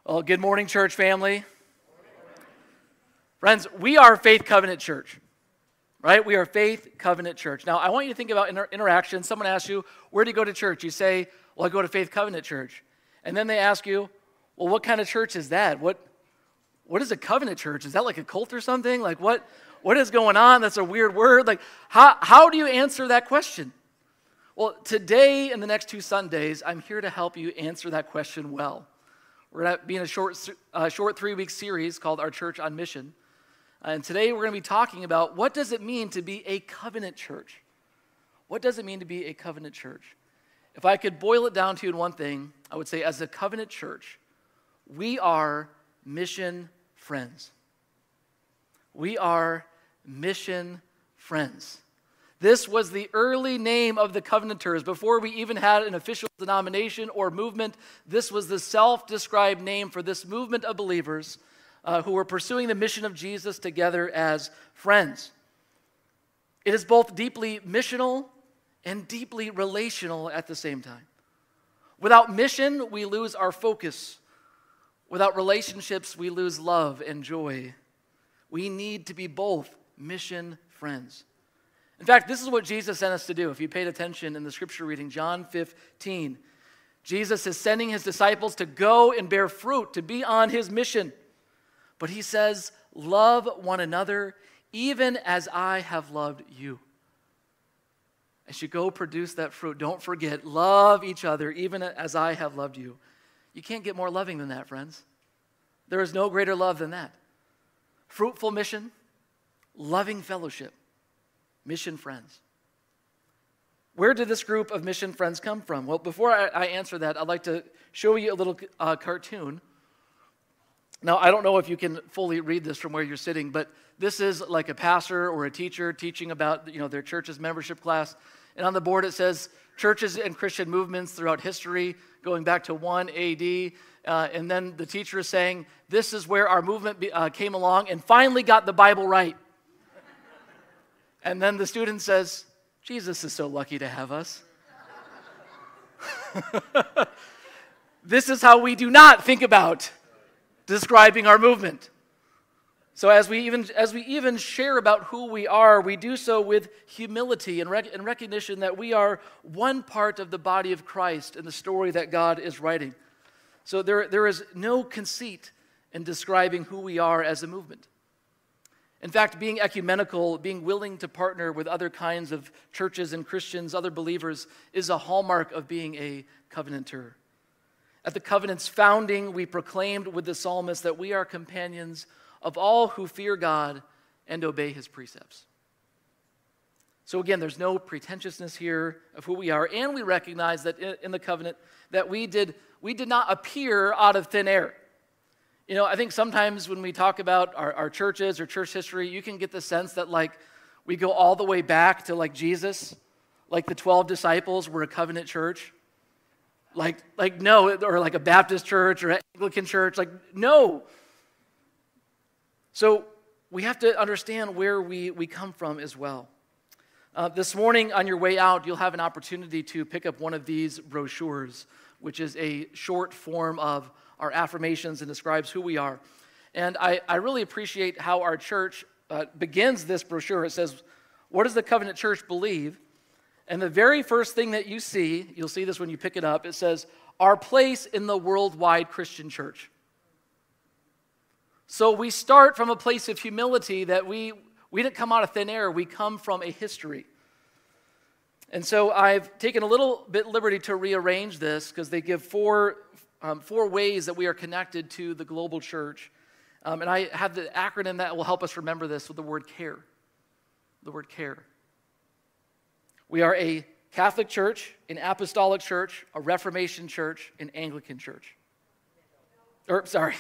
Well, good morning, church family. Friends, we are Faith Covenant Church, right? We are Faith Covenant Church. Now, I want you to think about interaction. Someone asks you, where do you go to church? You say, well, I go to Faith Covenant Church. And then they ask you, well, what kind of church is that? What is a covenant church? Is that like a cult or something? Like what is going on? That's a weird word. Like how do you answer that question? Well, today and the next 2 Sundays, I'm here to help you answer that question well. We're going to be in a short 3-week series called Our Church on Mission. And today we're going to be talking about what does it mean to be a covenant church? What does it mean to be a covenant church? If I could boil it down to you in one thing, I would say as a covenant church, we are mission friends. We are mission friends. This was the early name of the Covenanters. Before we even had an official denomination or movement, this was the self-described name for this movement of believers who were pursuing the mission of Jesus together as friends. It is both deeply missional and deeply relational at the same time. Without mission, we lose our focus. Without relationships, we lose love and joy. We need to be both mission friends. In fact, this is what Jesus sent us to do. If you paid attention in the scripture reading, John 15, Jesus is sending his disciples to go and bear fruit, to be on his mission. But he says, love one another even as I have loved you. As you go produce that fruit, don't forget, love each other even as I have loved you. You can't get more loving than that, friends. There is no greater love than that. Fruitful mission, loving fellowship. Mission friends. Where did this group of mission friends come from? Well, before I answer that, I'd like to show you a little cartoon. Now, I don't know if you can fully read this from where you're sitting, but this is like a pastor or a teacher teaching about their church's membership class. And on the board it says, churches and Christian movements throughout history, going back to 1 AD. And then the teacher is saying, this is where our movement came along and finally got the Bible right. And then the student says, Jesus is so lucky to have us. This is how we do not think about describing our movement. So as we even share about who we are, we do so with humility and recognition that we are one part of the body of Christ in the story that God is writing. So there is no conceit in describing who we are as a movement. In fact, being ecumenical, being willing to partner with other kinds of churches and Christians, other believers, is a hallmark of being a covenanter. At the covenant's founding, we proclaimed with the psalmist that we are companions of all who fear God and obey his precepts. So again, there's no pretentiousness here of who we are, and we recognize that in the covenant that we did not appear out of thin air. I think sometimes when we talk about our churches or church history, you can get the sense that we go all the way back to Jesus, like the 12 disciples were a covenant church. No, or like a Baptist church or an Anglican church, no. So we have to understand where we come from as well. This morning on your way out, you'll have an opportunity to pick up one of these brochures, which is a short form of our affirmations and describes who we are. And I really appreciate how our church begins this brochure. It says, what does the covenant church believe? And the very first thing that you'll see this when you pick it up, it says, our place in the worldwide Christian church. So we start from a place of humility that we didn't come out of thin air. We come from a history. And so I've taken a little bit liberty to rearrange this because they give four ways that we are connected to the global church. And I have the acronym that will help us remember this with the word CARE. The word CARE. We are a Catholic church, an apostolic church, a Reformation church, an Anglican church. Sorry.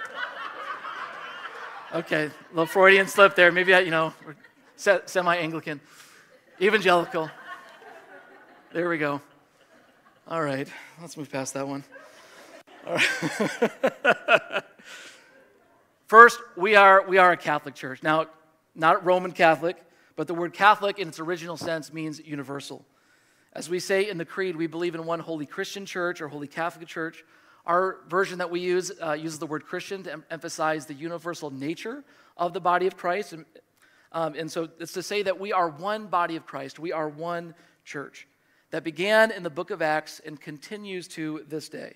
Okay, a little Freudian slip there. Maybe we're semi-Anglican. Evangelical. There we go. All right, let's move past that one. All right. First, we are a Catholic church. Now, not Roman Catholic, but the word Catholic in its original sense means universal. As we say in the Creed, we believe in one holy Christian church or holy Catholic church. Our version that we use uses the word Christian to emphasize the universal nature of the body of Christ. And so it's to say that we are one body of Christ. We are one church that began in the book of Acts and continues to this day.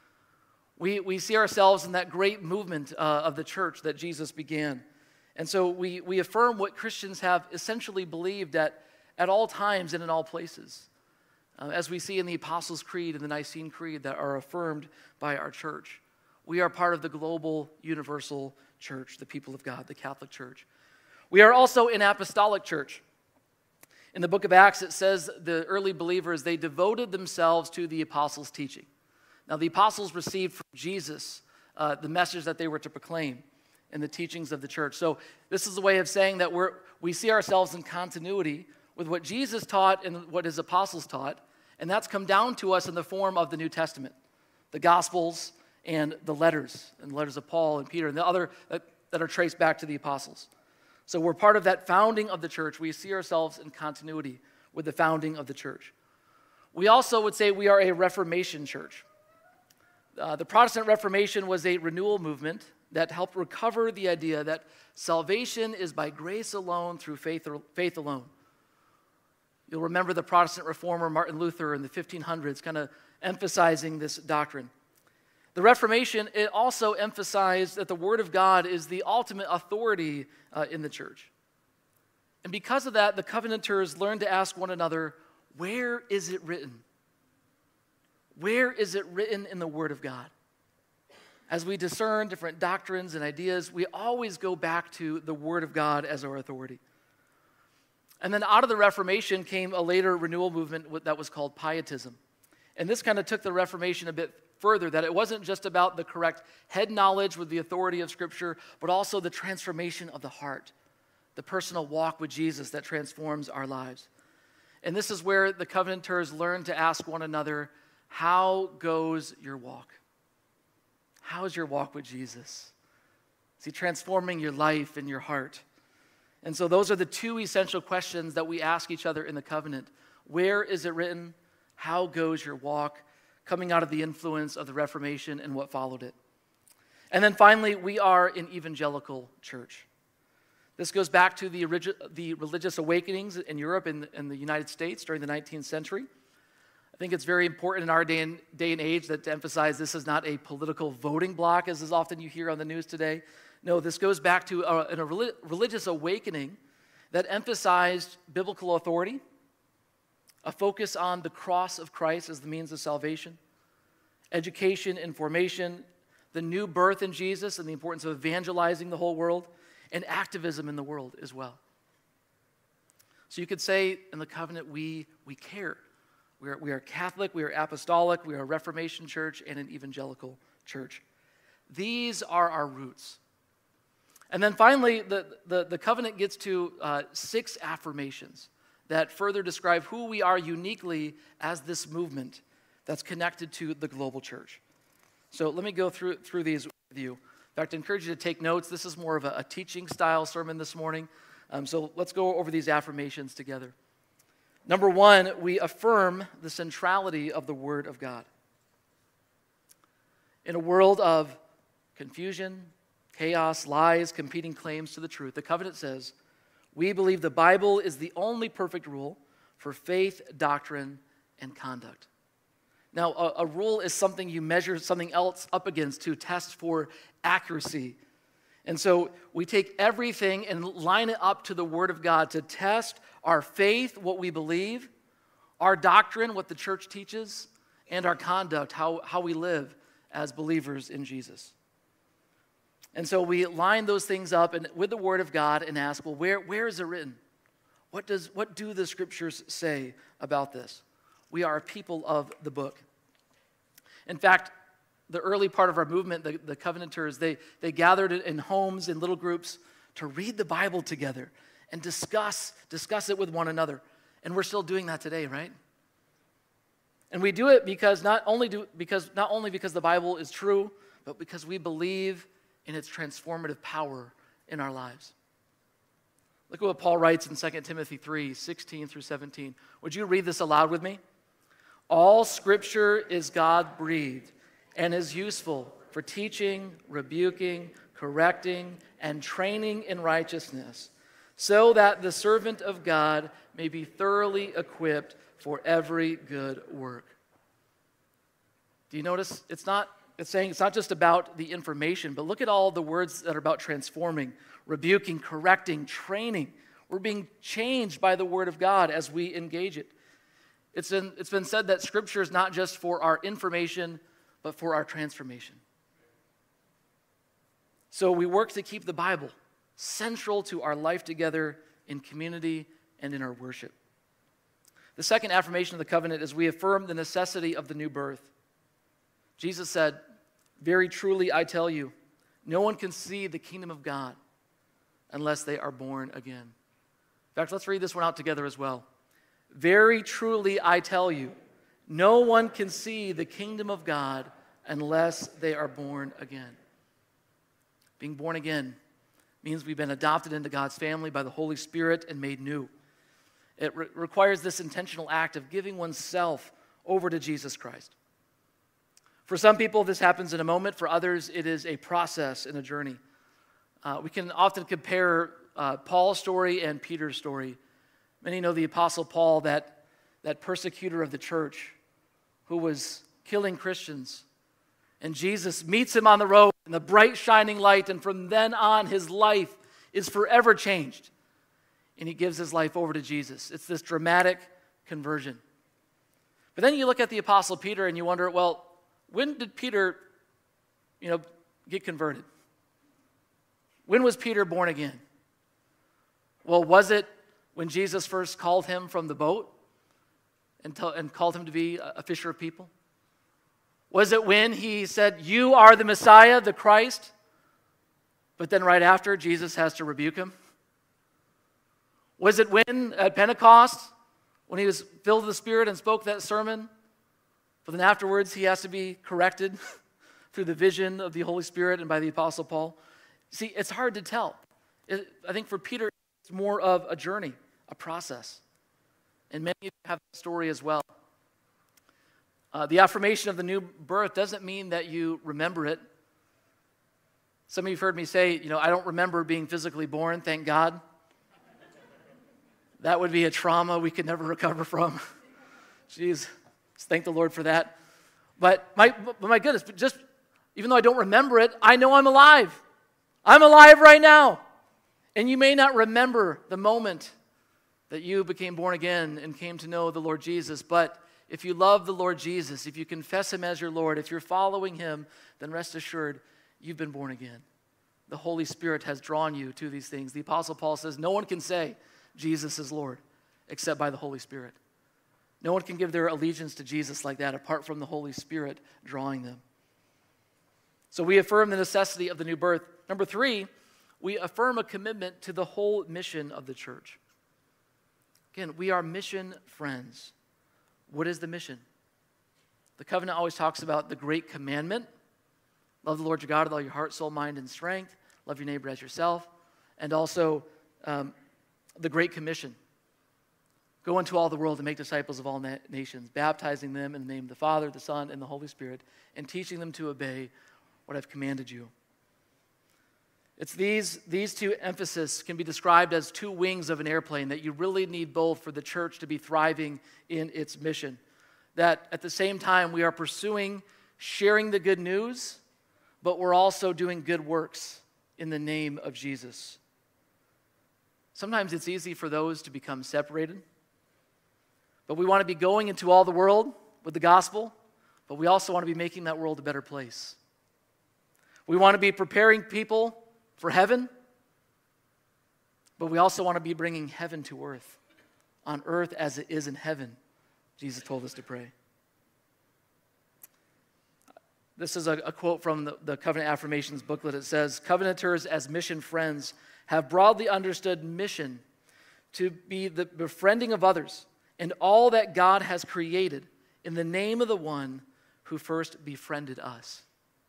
We see ourselves in that great movement of the church that Jesus began. And so we affirm what Christians have essentially believed at all times and in all places, as we see in the Apostles' Creed and the Nicene Creed that are affirmed by our church. We are part of the global universal church, the people of God, the Catholic Church. We are also an apostolic church. In the book of Acts, it says the early believers, they devoted themselves to the apostles' teaching. Now, the apostles received from Jesus the message that they were to proclaim in the teachings of the church. So this is a way of saying that we see ourselves in continuity with what Jesus taught and what his apostles taught, and that's come down to us in the form of the New Testament, the Gospels and the letters of Paul and Peter and the other that are traced back to the apostles. So we're part of that founding of the church. We see ourselves in continuity with the founding of the church. We also would say we are a Reformation church. The Protestant Reformation was a renewal movement that helped recover the idea that salvation is by grace alone through faith alone. You'll remember the Protestant reformer Martin Luther in the 1500s kind of emphasizing this doctrine. The Reformation, it also emphasized that the Word of God is the ultimate authority in the church. And because of that, the Covenanters learned to ask one another, where is it written? Where is it written in the Word of God? As we discern different doctrines and ideas, we always go back to the Word of God as our authority. And then out of the Reformation came a later renewal movement that was called Pietism. And this kind of took the Reformation a bit further, that it wasn't just about the correct head knowledge with the authority of Scripture, but also the transformation of the heart, the personal walk with Jesus that transforms our lives. And this is where the Covenanters learned to ask one another, how goes your walk? How is your walk with Jesus? Is he transforming your life and your heart? And so those are the two essential questions that we ask each other in the covenant. Where is it written? How goes your walk? Coming out of the influence of the Reformation and what followed it. And then finally, we are an evangelical church. This goes back to the religious awakenings in Europe and the United States during the 19th century. I think it's very important in our day and age that to emphasize this is not a political voting bloc, as is often you hear on the news today. No, this goes back to a religious awakening that emphasized biblical authority, a focus on the cross of Christ as the means of salvation, education and formation, the new birth in Jesus and the importance of evangelizing the whole world, and activism in the world as well. So you could say in the covenant, we care. We are Catholic, we are apostolic, we are a Reformation church, and an evangelical church. These are our roots. And then finally, the covenant gets to 6 affirmations that further describe who we are uniquely as this movement that's connected to the global church. So let me go through these with you. In fact, I encourage you to take notes. This is more of a teaching style sermon this morning. So let's go over these affirmations together. Number 1, we affirm the centrality of the Word of God. In a world of confusion, chaos, lies, competing claims to the truth, the covenant says, we believe the Bible is the only perfect rule for faith, doctrine, and conduct. Now, a rule is something you measure something else up against to test for accuracy. And so we take everything and line it up to the Word of God to test our faith, what we believe, our doctrine, what the church teaches, and our conduct, how we live as believers in Jesus. And so we line those things up with the Word of God and ask, well, where is it written? What do the Scriptures say about this? We are a people of the book. In fact, the early part of our movement, the Covenanters, they gathered in homes in little groups to read the Bible together and discuss it with one another. And we're still doing that today, right? And we do it because not only because the Bible is true, but because we believe in its transformative power in our lives. Look at what Paul writes in 2 Timothy 3, 16 through 17. Would you read this aloud with me? All Scripture is God-breathed and is useful for teaching, rebuking, correcting, and training in righteousness, so that the servant of God may be thoroughly equipped for every good work. Do you notice? It's saying it's not just about the information, but look at all the words that are about transforming, rebuking, correcting, training. We're being changed by the Word of God as we engage it. It's been said that Scripture is not just for our information, but for our transformation. So we work to keep the Bible central to our life together in community and in our worship. The second affirmation of the covenant is we affirm the necessity of the new birth. Jesus said, "Very truly I tell you, no one can see the kingdom of God unless they are born again." In fact, let's read this one out together as well. "Very truly I tell you, no one can see the kingdom of God unless they are born again." Being born again means we've been adopted into God's family by the Holy Spirit and made new. It requires this intentional act of giving oneself over to Jesus Christ. For some people, this happens in a moment. For others, it is a process and a journey. We can often compare Paul's story and Peter's story. Many know the Apostle Paul, that persecutor of the church who was killing Christians. And Jesus meets him on the road in the bright shining light, and from then on, his life is forever changed. And he gives his life over to Jesus. It's this dramatic conversion. But then you look at the Apostle Peter and you wonder, well, when did Peter, get converted? When was Peter born again? Well, was it when Jesus first called him from the boat and called him to be a fisher of people? Was it when he said, "You are the Messiah, the Christ"? But then right after, Jesus has to rebuke him? Was it when, at Pentecost, when he was filled with the Spirit and spoke that sermon, but then afterwards he has to be corrected through the vision of the Holy Spirit and by the Apostle Paul? See, it's hard to tell. I think for Peter, it's more of a journey, a process. And many of you have that story as well. The affirmation of the new birth doesn't mean that you remember it. Some of you have heard me say, I don't remember being physically born, thank God. That would be a trauma we could never recover from. Jeez, thank the Lord for that. But my goodness, just even though I don't remember it, I know I'm alive. I'm alive right now. And you may not remember the moment that you became born again and came to know the Lord Jesus, but if you love the Lord Jesus, if you confess him as your Lord, if you're following him, then rest assured, you've been born again. The Holy Spirit has drawn you to these things. The Apostle Paul says, no one can say Jesus is Lord except by the Holy Spirit. No one can give their allegiance to Jesus like that apart from the Holy Spirit drawing them. So we affirm the necessity of the new birth. Number 3, we affirm a commitment to the whole mission of the church. Again, we are mission friends. What is the mission? The covenant always talks about the great commandment. Love the Lord your God with all your heart, soul, mind, and strength. Love your neighbor as yourself. And also the Great Commission. Go into all the world and make disciples of all nations, baptizing them in the name of the Father, the Son, and the Holy Spirit, and teaching them to obey what I've commanded you. It's these two emphases can be described as two wings of an airplane, that you really need both for the church to be thriving in its mission. That at the same time we are pursuing sharing the good news, but we're also doing good works in the name of Jesus. Sometimes it's easy for those to become separated, but we want to be going into all the world with the gospel, but we also want to be making that world a better place. We want to be preparing people for heaven, but we also want to be bringing heaven to earth, on earth as it is in heaven. Jesus told us to pray. This is a quote from the Covenant Affirmations booklet. It says, "Covenanters as mission friends have broadly understood mission to be the befriending of others and all that God has created in the name of the one who first befriended us."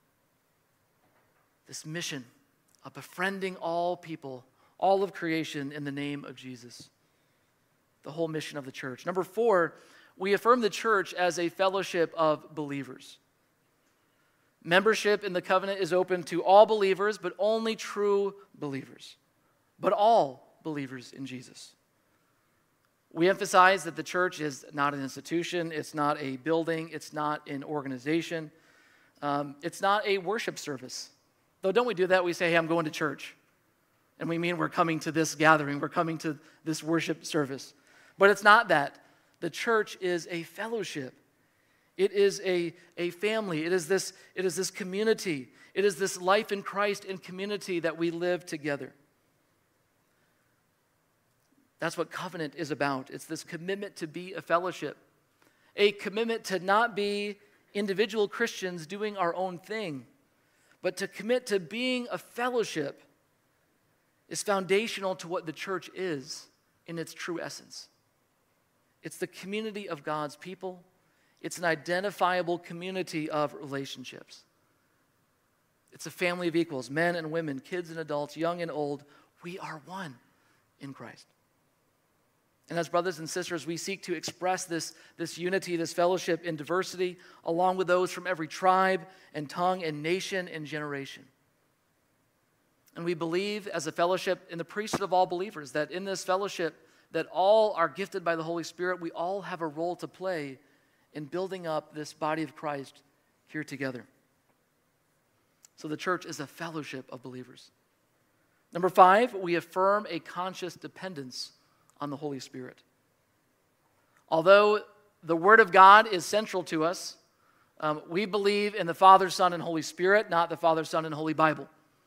This mission of befriending all people, all of creation in the name of Jesus. The whole mission of the church. Number 4, we affirm the church as a fellowship of believers. Membership in the covenant is open to all believers, but only true believers. But all believers in Jesus. We emphasize that the church is not an institution, it's not a building, it's not an organization, it's not a worship service. Though don't we do that? We say, hey, I'm going to church. And we mean we're coming to this gathering, we're coming to this worship service. But it's not that. The church is a fellowship. It is a family. It is this community. It is this life in Christ and community that we live together. That's what covenant is about. It's this commitment to be a fellowship, a commitment to not be individual Christians doing our own thing, but to commit to being a fellowship is foundational to what the church is in its true essence. It's the community of God's people. It's an identifiable community of relationships. It's a family of equals, men and women, kids and adults, young and old. We are one in Christ. And as brothers and sisters, we seek to express this unity, this fellowship in diversity, along with those from every tribe and tongue and nation and generation. And we believe as a fellowship in the priesthood of all believers, that in this fellowship, that all are gifted by the Holy Spirit. We all have a role to play in building up this body of Christ here together. So the church is a fellowship of believers. Number 5, we affirm a conscious dependence on the Holy Spirit. Although the Word of God is central to us, we believe in the Father, Son, and Holy Spirit, not the Father, Son, and Holy Bible.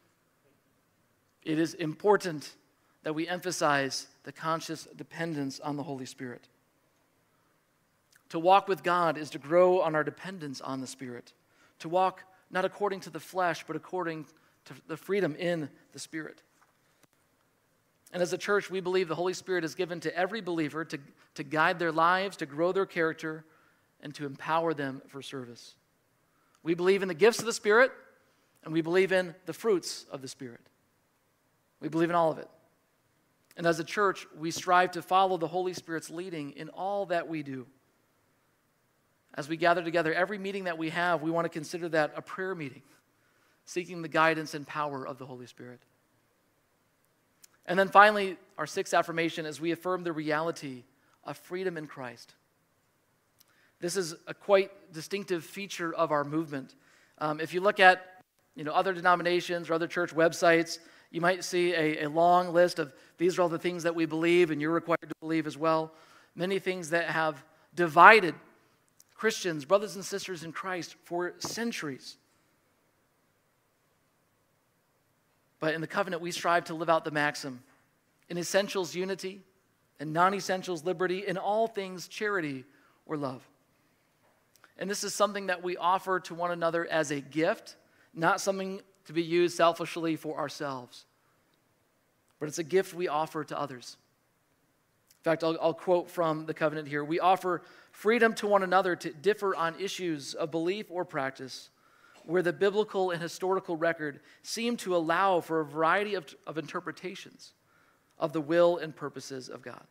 It is important that we emphasize the conscious dependence on the Holy Spirit. To walk with God is to grow on our dependence on the Spirit. To walk not according to the flesh, but according to the freedom in the Spirit. And as a church, we believe the Holy Spirit is given to every believer to guide their lives, to grow their character, and to empower them for service. We believe in the gifts of the Spirit, and we believe in the fruits of the Spirit. We believe in all of it. And as a church, we strive to follow the Holy Spirit's leading in all that we do. As we gather together, every meeting that we have, we want to consider that a prayer meeting, seeking the guidance and power of the Holy Spirit. And then finally, our 6th affirmation is we affirm the reality of freedom in Christ. This is a quite distinctive feature of our movement. If you look at other denominations or other church websites, you might see a long list of these are all the things that we believe and you're required to believe as well. Many things that have divided Christians, brothers and sisters in Christ, for centuries. But in the covenant, we strive to live out the maxim. In essentials, unity. In non-essentials, liberty. In all things, charity or love. And this is something that we offer to one another as a gift, not something to be used selfishly for ourselves. But it's a gift we offer to others. In fact, I'll quote from the covenant here. We offer freedom to one another to differ on issues of belief or practice, where the biblical and historical record seem to allow for a variety of interpretations of the will and purposes of God.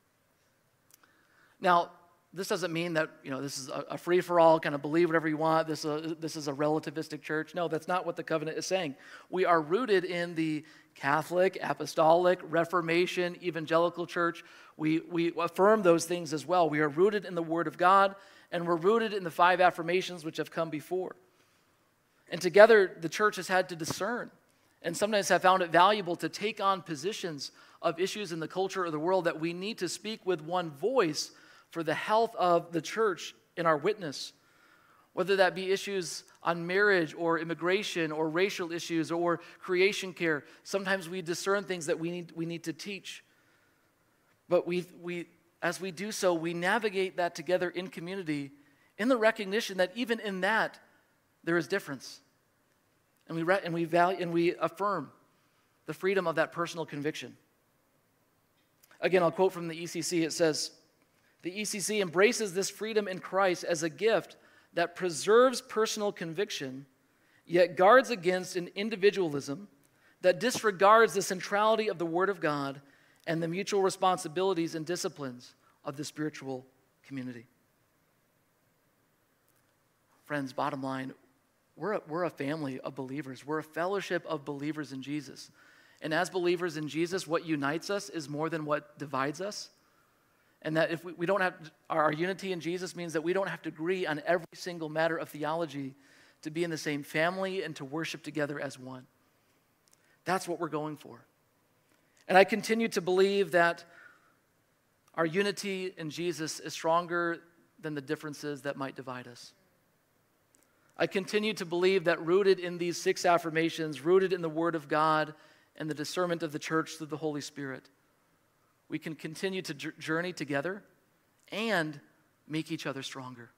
Now, this doesn't mean that this is a free-for-all, kind of believe whatever you want, this is a relativistic church. No, that's not what the covenant is saying. We are rooted in the Catholic, Apostolic, Reformation, Evangelical church. We affirm those things as well. We are rooted in the Word of God, and we're rooted in the 5 affirmations which have come before. And together, the church has had to discern and sometimes have found it valuable to take on positions of issues in the culture of the world that we need to speak with one voice for the health of the church in our witness, whether that be issues on marriage or immigration or racial issues or creation care. Sometimes we discern things that we need to teach. But as we do so, we navigate that together in community in the recognition that even in that, there is difference. And we value and we affirm the freedom of that personal conviction. Again, I'll quote from the ECC. It says, the ECC embraces this freedom in Christ as a gift that preserves personal conviction, yet guards against an individualism that disregards the centrality of the Word of God and the mutual responsibilities and disciplines of the spiritual community. Friends, bottom line, we're a family of believers. We're a fellowship of believers in Jesus. And as believers in Jesus, what unites us is more than what divides us. And that if we don't have, our unity in Jesus means that we don't have to agree on every single matter of theology to be in the same family and to worship together as one. That's what we're going for. And I continue to believe that our unity in Jesus is stronger than the differences that might divide us. I continue to believe that rooted in these 6 affirmations, rooted in the Word of God and the discernment of the church through the Holy Spirit, we can continue to journey together and make each other stronger.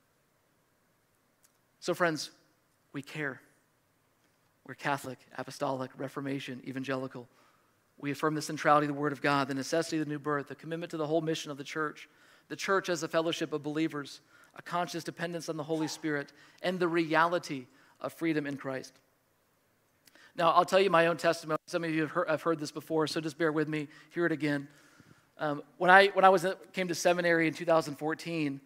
So friends, we care. We're Catholic, Apostolic, Reformation, Evangelical. We affirm the centrality of the Word of God, the necessity of the new birth, the commitment to the whole mission of the church as a fellowship of believers, a conscious dependence on the Holy Spirit, and the reality of freedom in Christ. Now, I'll tell you my own testimony. Some of you have heard this before, so just bear with me. Hear it again. When I came to seminary in 2014,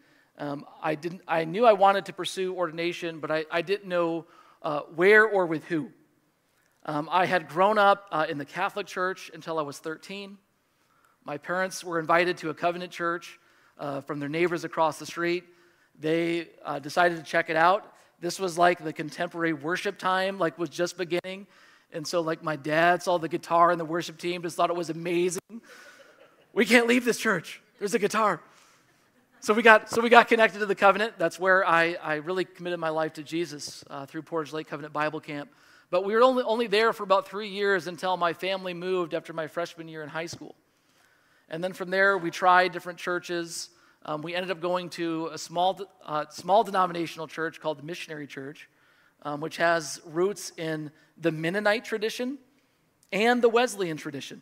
I knew I wanted to pursue ordination, but I didn't know where or with who. I had grown up in the Catholic Church until I was 13. My parents were invited to a covenant church from their neighbors across the street. They decided to check it out. This was like the contemporary worship time, was just beginning. And so my dad saw the guitar and the worship team, just thought it was amazing. We can't leave this church. There's a guitar. So we got connected to the covenant. That's where I really committed my life to Jesus through Portage Lake Covenant Bible Camp. But we were only there for about 3 years until my family moved after my freshman year in high school. And then from there, we tried different churches. We ended up going to a small denominational church called the Missionary Church, which has roots in the Mennonite tradition and the Wesleyan tradition.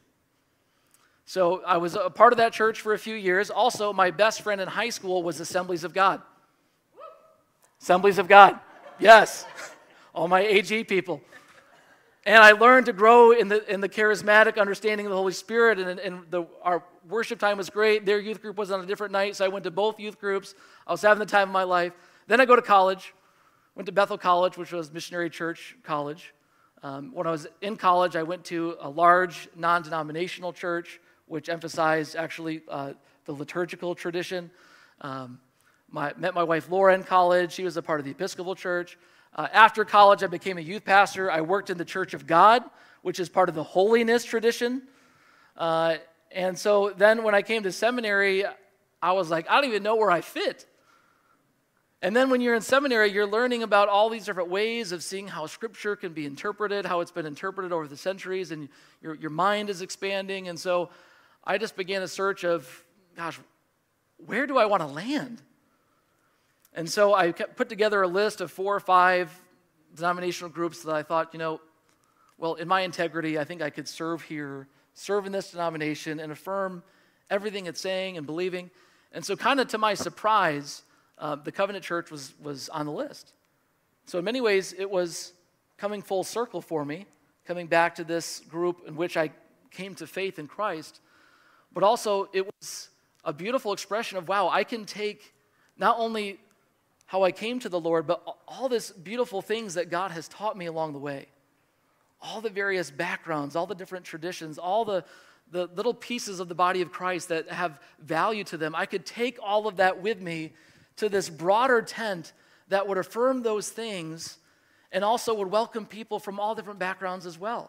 So I was a part of that church for a few years. Also, my best friend in high school was Assemblies of God. Assemblies of God, yes. All my AG people. And I learned to grow in the charismatic understanding of the Holy Spirit, and our worship time was great. Their youth group was on a different night, so I went to both youth groups. I was having the time of my life. Then I go to college. Went to Bethel College, which was Missionary Church College. When I was in college, I went to a large non-denominational church, which emphasized actually the liturgical tradition. Met my wife Laura in college. She was a part of the Episcopal Church. After college, I became a youth pastor. I worked in the Church of God, which is part of the holiness tradition. And so then when I came to seminary, I was like, I don't even know where I fit. And then when you're in seminary, you're learning about all these different ways of seeing how Scripture can be interpreted, how it's been interpreted over the centuries, and your mind is expanding. And so I just began a search of, gosh, where do I want to land? And so I put together a list of 4 or 5 denominational groups that I thought, well, in my integrity, I think I could serve here, serve in this denomination, and affirm everything it's saying and believing. And so kind of to my surprise, the Covenant Church was on the list. So in many ways, it was coming full circle for me, coming back to this group in which I came to faith in Christ. But also, it was a beautiful expression of, wow, I can take not only how I came to the Lord, but all these beautiful things that God has taught me along the way. All the various backgrounds, all the different traditions, all the little pieces of the body of Christ that have value to them. I could take all of that with me to this broader tent that would affirm those things and also would welcome people from all different backgrounds as well.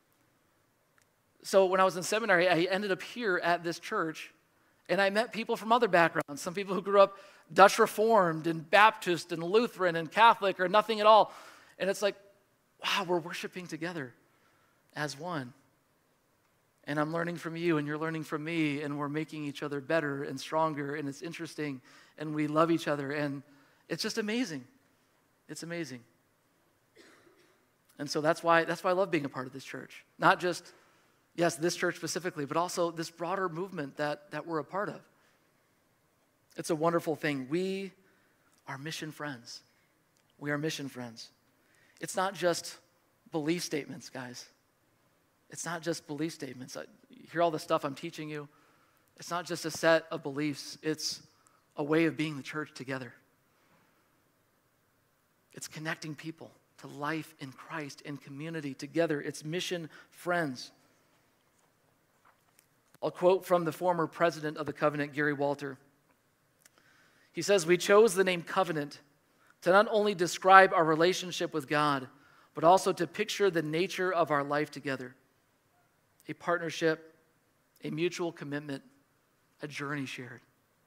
So when I was in seminary, I ended up here at this church, and I met people from other backgrounds, some people who grew up Dutch Reformed and Baptist and Lutheran and Catholic or nothing at all. And it's like, wow, we're worshiping together as one. And I'm learning from you, and you're learning from me, and we're making each other better and stronger, and it's interesting, and we love each other, and it's just amazing. It's amazing. And so that's why I love being a part of this church. Not just, yes, this church specifically, but also this broader movement that we're a part of. It's a wonderful thing. We are mission friends. We are mission friends. It's not just belief statements, guys. It's not just belief statements. You hear all the stuff I'm teaching you. It's not just a set of beliefs. It's a way of being the church together. It's connecting people to life in Christ and community together. It's mission friends. I'll quote from the former president of the Covenant, Gary Walter. He says, "We chose the name Covenant to not only describe our relationship with God, but also to picture the nature of our life together. A partnership, a mutual commitment, a journey shared."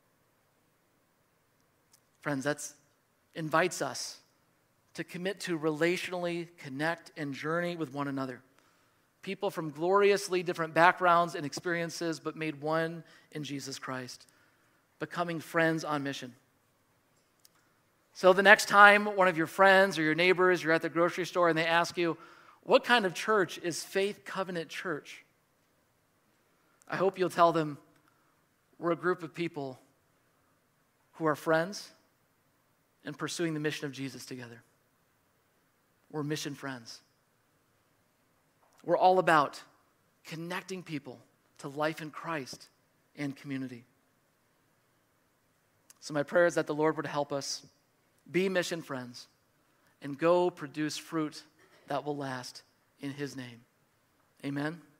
Friends, that invites us to commit to relationally connect and journey with one another. People from gloriously different backgrounds and experiences, but made one in Jesus Christ, becoming friends on mission. So the next time one of your friends or your neighbors, you're at the grocery store and they ask you, what kind of church is Faith Covenant Church? I hope you'll tell them, we're a group of people who are friends and pursuing the mission of Jesus together. We're mission friends. We're all about connecting people to life in Christ and community. So my prayer is that the Lord would help us be mission friends and go produce fruit that will last in His name. Amen.